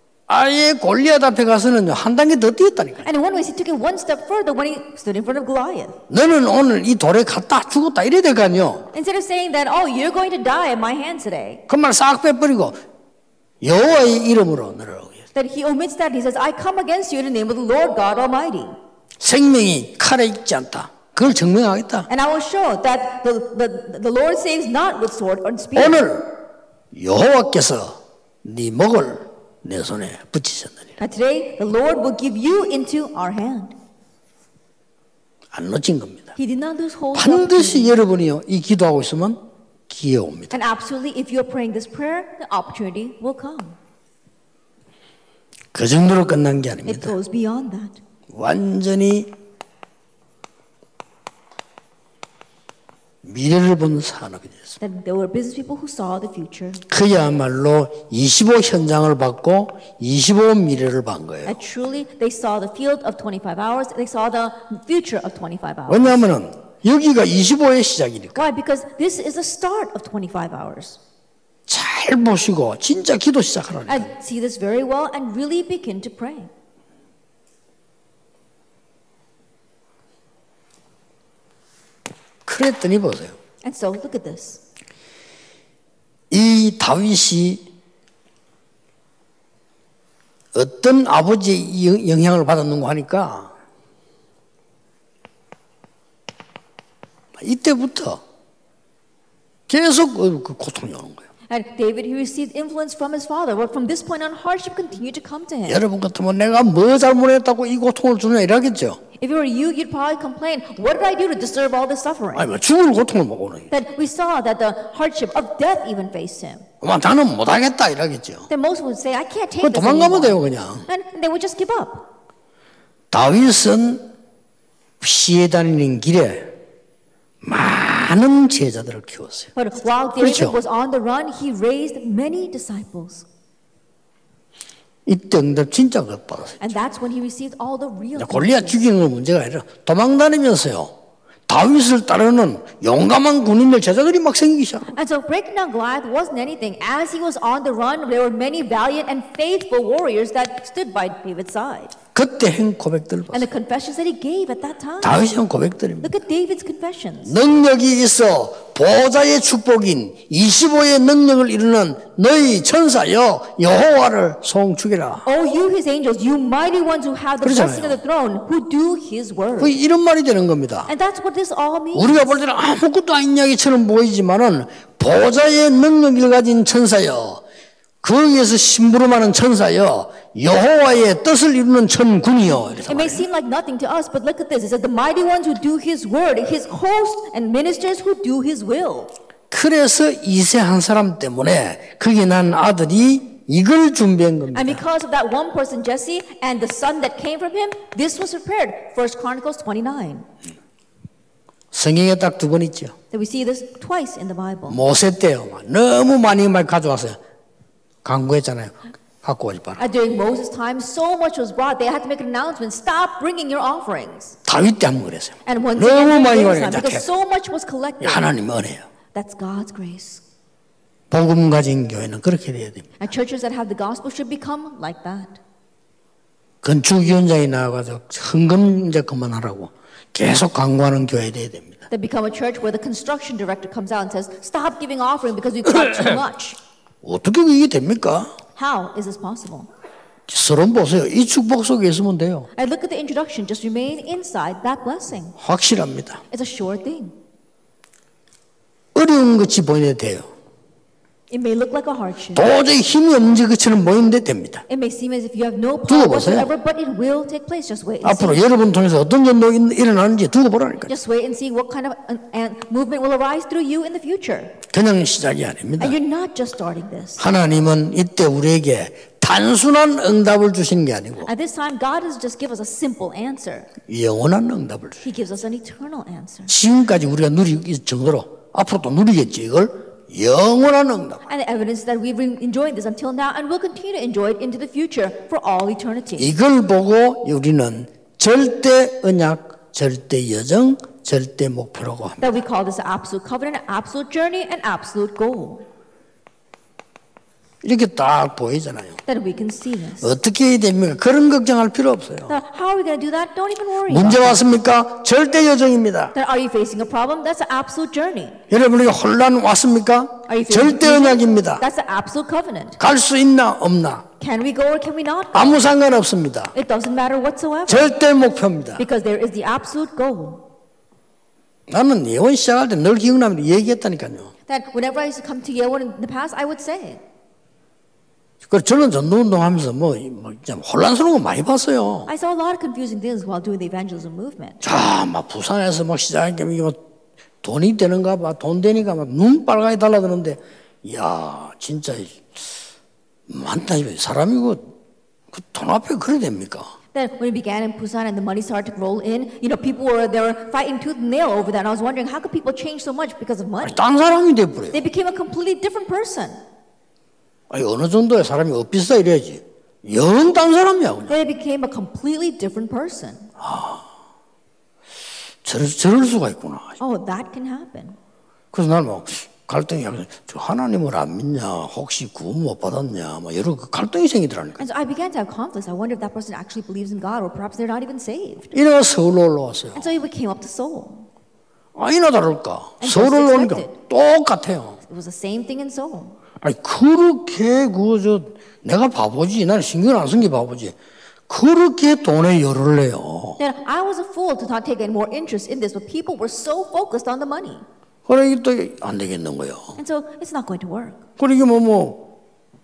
아예 골리앗 앞에 가서는 한 단계 더 뛰었다니까. And in one way, he took it one step further when he stood in front of Goliath. 너는 오늘 이 돌에 갔다 죽었다 이래야 될 거 아니요. Instead of saying that, "Oh, you're going to die at my hand today," 그 말 싹 빼버리고 여호와의 이름으로 너를 that he omits that. He says, "I come against you in the name of the Lord God Almighty." 생명이 칼에 있지 않다. 그걸 증명하겠다. And I will show that the, the, the Lord saves not with sword or spear. 오늘 여호와께서 네 목을 내 손에 붙이셨느니라. And today, the Lord will give you into our hand. 안 놓친 겁니다. He did not lose hold of 반드시 you. 여러분이요 이 기도하고 있으면 기회 옵니다. And absolutely, if you're praying this prayer, the opportunity will come. 그 정도로 끝난 게 It 아닙니다. goes beyond that. 완전히 미래를 본 산업이 됐습니다. That there were business people who saw the future. 그야말로 이십오 현장을 받고 이십오 미래를 본 거예요. And truly, they saw the field of twenty-five hours. They saw the future of twenty-five hours. 왜냐하면 여기가 이십오의 시작이니까. Why? Because this is the start of twenty-five hours. 잘 보시고 진짜 기도 시작하라니까. And see this very well and really begin to pray. 그랬더니 보세요. And so look at this. 이 다윗이 어떤 아버지의 영향을 받았는가 하니까 이때부터 계속 그 고통이 오는 거예요. And David, he received influence from his father, but from this point on, hardship continued to come to him. 여러분 같으면 내가 뭐 잘못했다고 이 고통을 주냐 이러겠죠. If it were you, you'd probably complain, what did I do to deserve all this suffering? 아니 뭐 죽을 고통을 못 오는. That we saw that the hardship of death even faced him. 뭐 나는 못하겠다 이러겠죠. Then most would say, I can't take 그 this 도망가면 돼요 anymore. 그냥. And they would just give up. 다윗은 피해 다니는 길에 많은 제자들을 키웠어요. But while David 그렇죠. was on the run, he raised many disciples. 이때 응답 진짜 못 받았어요. And that's when he received all the real 골리앗 answers. 죽이는 건 문제가 아니라 도망다니면서요. 다윗을 따르는 용감한 군인들 제자들이 막 생기기 시작합니다. And so breaking down Goliath wasn't anything. As he was on the run, there were many valiant and faithful warriors that stood by David's side. 그때 행 고백들을 And 봤어요. the confessions that he gave at that time. 다윗의 행 고백들입니다. Look at David's confessions. 능력이 있어 보좌의 축복인 이십오의 능력을 이루는 너희 천사여 여호와를 송축이라. Oh, you his angels, you mighty ones who have the 그러잖아요. blessing of the throne, who do his word. 그 이런 말이 되는 겁니다. And that's what this all means. 우리가 볼 때는 아무것도 아닌 이야기처럼 보이지만은 보좌의 능력을 가진 천사여 거기에서 심부름하는 천사여 여호와의 뜻을 이루는 천군이여. It may seem like nothing to us, but look at this. It says the mighty ones who do his word, his hosts and ministers who do his will. 그래서 이세 한 사람 때문에 그게 난 아들이 이걸 준비한 겁니다. And because of that one person, Jesse, and the son that came from him, this was prepared. First Chronicles twenty-nine. 성경에 딱 두 번 있죠. That we see this twice in the Bible. 모세 때요. 너무 많이 말 가져왔어요. 강구했잖아요. 갖고 오지 마라. And during Moses' time, so much was brought. They had to make an announcement. Stop bringing your offerings. 다윗 때 한번 그랬어요. And once 너무 again, 많이 during 와요. David's time, because so much was collected. 하나님 은혜요. That's God's grace. 복음 가진 교회는 그렇게 돼야 됩니다. And churches that have the gospel should become like that. 건축위원장이 나와가지고 헌금 이제 그만하라고 계속 강구하는 교회 돼야 됩니다. That become a church where the construction director comes out and says, stop giving offering because we've got too much. 어떻게 이게 됩니까? How is this possible? 서론 보세요. 이 축복 속에 있으면 돼요. And look at the introduction. Just remain inside that blessing. 확실합니다. It's a sure thing. 어려운 것이 보이는데 돼요. It may look like a hardship. 도저히 힘이 없는 것처럼 보이는데 됩니다. It may seem as if you have no power 두고 보세요. whatsoever, but it will take place. Just wait and 앞으로 see. 여러분 통해서 어떤 전도가 일어나는지 두고 보라니까요. Just wait and see what kind of an, an movement will arise through you in the future. 그냥 시작이 아닙니다. And you're not just starting this. 하나님은 이때 우리에게 단순한 응답을 주시는 게 아니고 At this time, God doesn't just give us a simple answer. 영원한 응답을 주세요. He gives us an eternal answer. 지금까지 우리가 누리기 정도로 앞으로 또 누리겠지 이걸 영원한 응답. And the evidence that we've been enjoying this until now and will continue to enjoy it into the future for all eternity. 이걸 보고 우리는 절대 언약, 절대 여정, 절대 목표라고 합니다. That we call this absolute covenant, absolute journey, and absolute goal. 이렇게 딱 보이잖아요. That we can see this. 어떻게 해야 됩니까? 그런 걱정할 필요 없어요. Now, how are we going to do that? Don't even worry. 문제 about 왔습니까? 절대 여정입니다. that. Are you facing a problem? That's an absolute journey. 여러분에게 혼란 왔습니까? Are you facing 절대 confusion? 언약입니다. That's an absolute covenant. 갈 수 있나 없나 Can we go or can we not? 아무 상관없습니다. It doesn't matter whatsoever. 절대 목표입니다. Because there is the absolute goal. 나는 예원 시작할 때 늘 기억나면 얘기했다니까요. That whenever I used to come to Yale in the past, I would say. 그래서 저는 전도운동하면서 뭐, 뭐 좀 혼란스러운 거 많이 봤어요. I saw a lot of confusing things while doing the evangelism movement. 자, 막 부산에서 막 시작하니까 이게 뭐 돈이 되는가 봐, 돈 되니까 막 눈 빨갛게 달라드는데, 이야, 진짜 많다. 사람이 그 돈 앞에 그래 됩니까? Then when it began in Busan and the money started to roll in, you know, people were they were fighting tooth and nail over that. And I was wondering, how could people change so much because of money? 딴 사람이 돼버려요. They became a completely different person. 아니, 어느 정도의 사람이 엇비싸 이래야지. 영 딴 사람이야, 그냥. They became a completely different person. 저럴, 저럴 수가 있구나. Oh, that can happen. 그래서 나는 막 갈등이, 저 하나님을 안 믿냐, 혹시 구원 못 받았냐, 막 여러 그 갈등이 생기더라니까. And so I began to have conflicts. I wonder if that person actually believes in God or perhaps they're not even saved. 이래가 서울로 올라왔어요. And so he came up to Seoul. 아니나 다를까. And 서울을 just 오니까 expected. 똑같아요. It was the same thing in Seoul. 아니 그렇게 그저 내가 바보지. 나는 신경 안 쓴 게 바보지. 그렇게 돈에 열을 내요. Then I was a fool to not take any more interest in this, but people were so focused on the money. 그래 이게 또 안 되겠는 거예요. And so it's not going to work. 그래 이게 뭐 뭐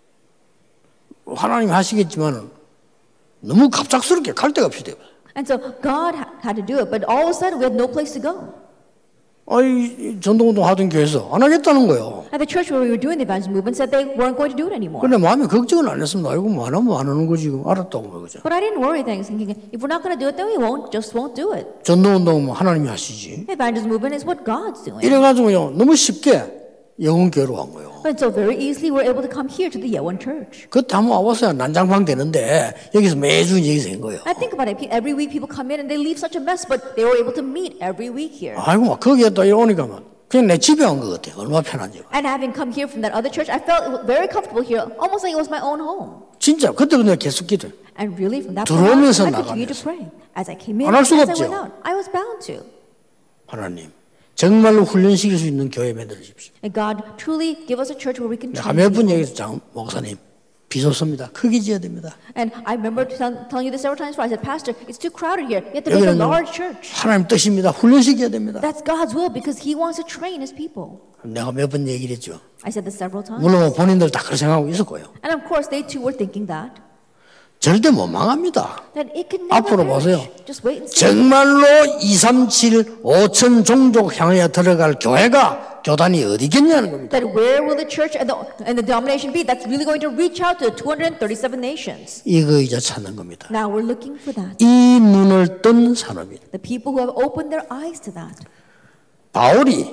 하나님 하시겠지만 너무 갑작스럽게 갈 데가 없이 돼요. And so God ha- had to do it, but all of a sudden we had no place to go. 아이 전도운동 하던 교회에서 안 하겠다는 거예요. At the church where we were doing the evangelism movement said they weren't going to do it anymore. 근데 마음에 걱정은 안 했습니다. 아이고 뭐 안 하면 안 하는 거지. 알았다고 그러죠. But I didn't worry things, thinking if we're not going to do it, then we won't, just won't do it. 전도운동은 하나님이 하시지. The evangelism movement is what God's doing. 이래가지고요 너무 쉽게 영혼교회로 간 거예요. And so very easily we're able to come here to the Yewon Church. 그때 한번 와봤어야 난장방 되는데 여기서 매주 여기서 된 거예요. I think about it. Every week people come in and they leave such a mess, but they were able to meet every week here. 아이고 막 거기에 또 오니까 그냥 내 집에 온 것 같아요. 얼마나 편한지. And having come here from that other church, I felt very comfortable here, almost like it was my own home. 진짜 그때부터 내가 계속 기도해. And really, from that point 들어오면서 on, I continued to 나가면서. pray. As I came in, 안할 as 수가 I 없죠. went out, I was bound to. 하나님 정말로 훈련시킬 수 있는 교회 만들어 주십시오. And God truly give us a church where we can 내가 train 몇 번 people. 얘기해서 장 목사님 비좁습니다. 크게 지어야 됩니다. And I remember tell, telling you this several times before. I said, Pastor, it's too crowded here. You have to build a 여기는 large church. 하나님 뜻입니다. 훈련시켜야 됩니다. That's God's will because He wants to train His people. 내가 몇 번 얘기를 했죠. I said this several times. 물론 본인들 다 그렇게 생각하고 있을 거예요. And of course, they too were thinking that. 절대 못 망합니다. That it could never 앞으로 perish. 보세요. Just wait and see. 정말로 이삼칠 오천 종족 향해 들어갈 교회가 교단이 어디겠냐는 겁니다. That where will the church and the, and the denomination be that's really going to reach out to two hundred thirty-seven nations? 이거 이제 찾는 겁니다. Now we're looking for that. 이 눈을 뜬 산업이다. The people who have opened their eyes to that. 바울이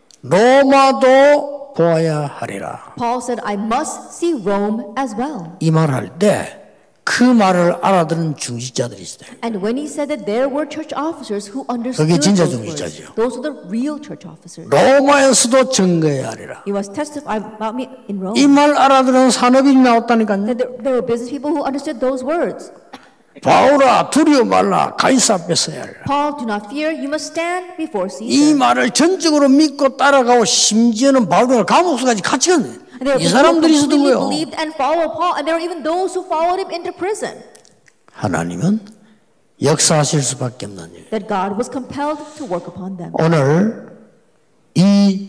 로마도 보아야 하리라. Paul said, I must see Rome as well. 이 말할 때 그 말을 알아듣는 중직자들이 있어요. And when he said that there were church officers who understood 그게 진짜 those words, 중직자죠. those were the real church officers. 로마에서도 증거해야 하리라. You must testify about me in Rome. 이 말 알아듣는 산업이 나왔다니까요. That there, there were business people who understood those words. 바울아 두려워 말라 가이사 앞에 서야 하리라. Paul, do not fear. You must stand before 이 Caesar. 말을 전적으로 믿고 따라가고 심지어는 바울과 감옥수까지 같이 갔네. And there were 이 people who 사람들이 있었던 completely 거예요. believed and followed Paul, and there were even those who followed him into prison. 하나님은 역사하실 수밖에 없는 일. That God was compelled to work upon them. 오늘 이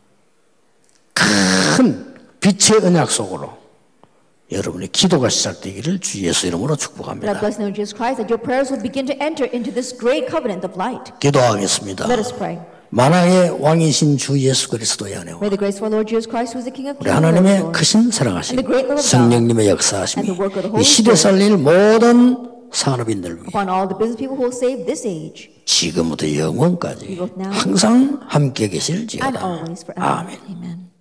큰 빛의 언약 속으로 여러분의 기도가 시작되기를 주 예수 이름으로 That I 축복합니다. bless in the name of Jesus Christ, that your prayers will begin to enter into this great covenant of light. 기도하겠습니다. Let us pray. 만왕의 왕이신 주 예수 그리스도의 은혜와 May the grace of our Lord Jesus Christ, who is the King of 우리 kings, and Lord of 하나님의 lords, 크신 사랑하심 성령님의 역사하심이 이 시대 살릴 모든 산업인들 위해 upon all the business people who will save this age, 지금부터 영원까지 항상 함께 계실지어다. and always forever. 아멘. Amen.